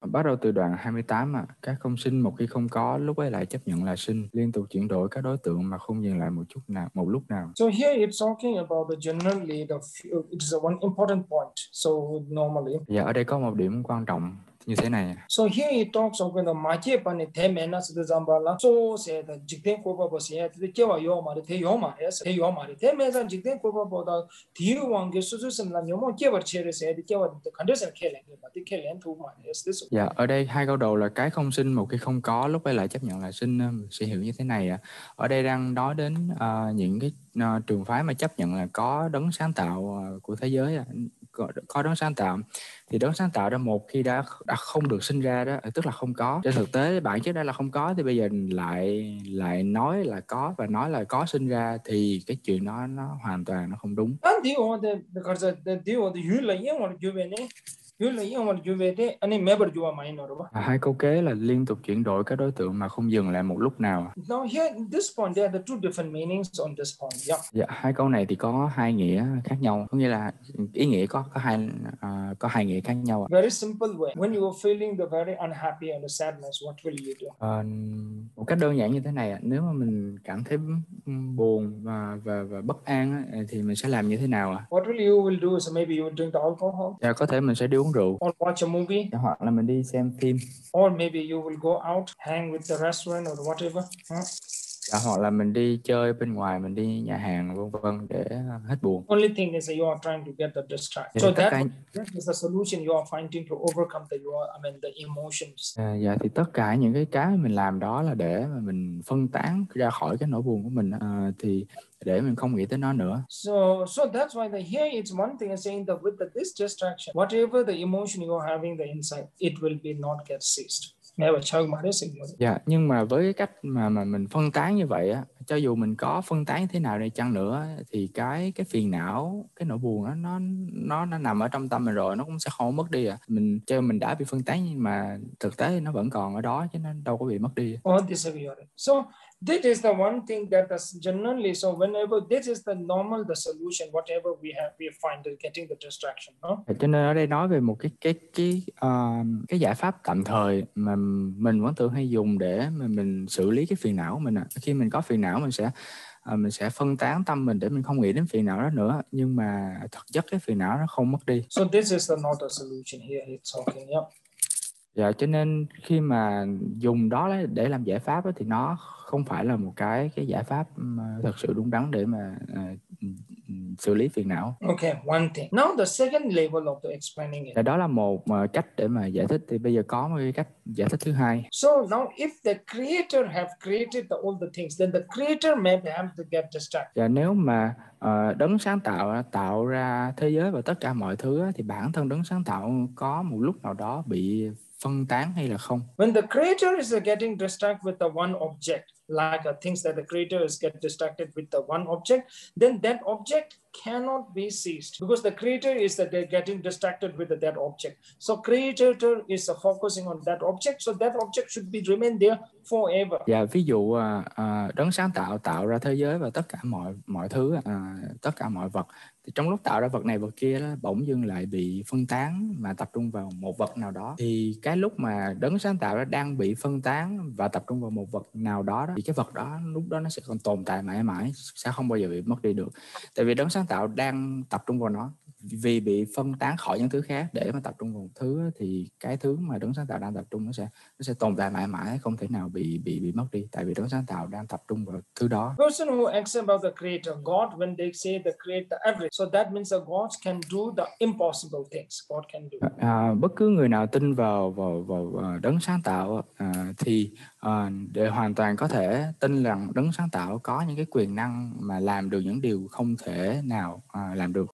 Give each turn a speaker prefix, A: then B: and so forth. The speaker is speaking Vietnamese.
A: Bắt đầu từ đoạn 28 các không sinh một khi không có, lúc ấy lại chấp nhận là sinh, liên tục chuyển đổi các đối tượng mà không dừng lại một lúc nào.
B: So here it's talking about the generally it's a one important point. So normally.
A: Dạ, ở đây có một điểm quan trọng như thế này.
B: So here it talks about the makie pane themena su zambala so se the jikten ko ba se the kewa yo ma the yo ma yes the yo ma the meza jikten ko ba da diu wang ge su su sim la nyomo kewa chere se the kewa the condition kelen ba the kelen thu ma yes this.
A: Dạ, ở đây hai câu đầu là cái không sinh một khi không có, lúc ấy lại chấp nhận là sinh, sẽ hiểu như thế này Ở đây đang nói đến những cái trường phái mà chấp nhận là có đấng sáng tạo của thế giới có đấng sáng tạo, thì đấng sáng tạo đó một khi đã không được sinh ra đó, tức là không có. Trên thực tế bản chất đó là không có, thì bây giờ lại nói là có và nói là có sinh ra, thì cái chuyện đó nó hoàn toàn nó không đúng. Hai câu kế là liên tục chuyển đổi các đối tượng mà không dừng lại một lúc nào.
B: Now here in this point there are the two different meanings on this point. Yeah.
A: Dạ, hai câu này thì có hai nghĩa khác nhau, có nghĩa là ý nghĩa có hai nghĩa khác nhau.
B: Very simple way. When you are feeling the very unhappy and the sadness, what will you do?
A: Một cách đơn giản như thế này nếu mà mình cảm thấy buồn và bất an thì mình sẽ làm như thế nào
B: What will you will do is maybe you will drink the alcohol.
A: Dạ, có thể mình sẽ đi uống rượu.
B: Or watch a movie.
A: Hoặc là mình đi xem phim.
B: Or maybe you will go out, hang with the restaurant or whatever.
A: Hoặc là mình đi chơi bên ngoài, mình đi nhà hàng vân vân để hết buồn.
B: Only thing is that you are trying to get the distraction. So that is the solution you are finding to overcome the emotions.
A: Dạ, thì tất cả những cái mình làm đó là để mà mình phân tán ra khỏi cái nỗi buồn của mình, thì để mình không nghĩ tới nó nữa.
B: So that's why here it's one thing is saying that with this distraction, whatever the emotion you are having the inside, it will be not get ceased. Dạ,
A: nhưng mà với cái cách mà mình phân tán như vậy cho dù mình có phân tán thế nào đi chăng nữa, thì cái phiền não, cái nỗi buồn nó nằm ở trong tâm mình rồi, nó cũng sẽ không mất đi mình đã bị phân tán, nhưng mà thực tế nó vẫn còn ở đó chứ nó đâu có bị mất đi.
B: So this is the one thing that is generally, so whenever this is the normal, the solution, whatever we find is getting the distraction, no?
A: Cho nên ở đây nói về một cái giải pháp tạm thời mà mình vẫn thường hay dùng để mà mình xử lý cái phiền não của mình Khi mình có phiền não mình sẽ phân tán tâm mình để mình không nghĩ đến phiền não đó nữa, nhưng mà thực chất cái phiền não nó không mất đi.
B: So this is not a solution here it's talking, yeah.
A: Dạ, cho nên khi mà dùng đó để làm giải pháp thì nó không phải là một cái giải pháp thật sự đúng đắn để mà xử lý phiền não.
B: Okay, one thing. Now the second level of the explaining it.
A: Đó là một cách để mà giải thích, thì bây giờ có một cái cách giải thích thứ hai.
B: So now if the creator have created all the things, then the creator may have to get distracted.
A: Và nếu mà đấng sáng tạo ra thế giới và tất cả mọi thứ thì bản thân đấng sáng tạo có một lúc nào đó bị phân tán hay là không?
B: When the creator is getting distracted with the one object, like things that the creator is get distracted with the one object, then that object cannot be ceased, because the creator is that they're getting distracted with that object. So creator is focusing on that object, so that object should be remain there forever.
A: Dạ, ví dụ đấng sáng tạo ra thế giới và tất cả mọi thứ, tất cả mọi vật, thì trong lúc tạo ra vật này vật kia đó, bỗng dưng lại bị phân tán mà tập trung vào một vật nào đó, thì cái lúc mà đấng sáng tạo đó đang bị phân tán và tập trung vào một vật nào đó, thì cái vật đó lúc đó nó sẽ còn tồn tại mãi mãi, sẽ không bao giờ bị mất đi được. Tại vì đấng sáng tạo đang tập trung vào nó, vì bị phân tán khỏi những thứ khác để mà tập trung vào một thứ, thì cái thứ mà đấng sáng tạo đang tập trung nó sẽ tồn tại mãi mãi, không thể nào bị mất đi, tại vì đấng sáng tạo đang tập trung vào thứ đó.
B: Person who accepts about the creator God, when they say the creator everything, so that means that God can do the impossible things. God can do.
A: Bất cứ người nào tin vào đấng sáng tạo thì để hoàn toàn có thể tin rằng đấng sáng tạo có những cái quyền năng mà làm được những điều không thể nào làm được.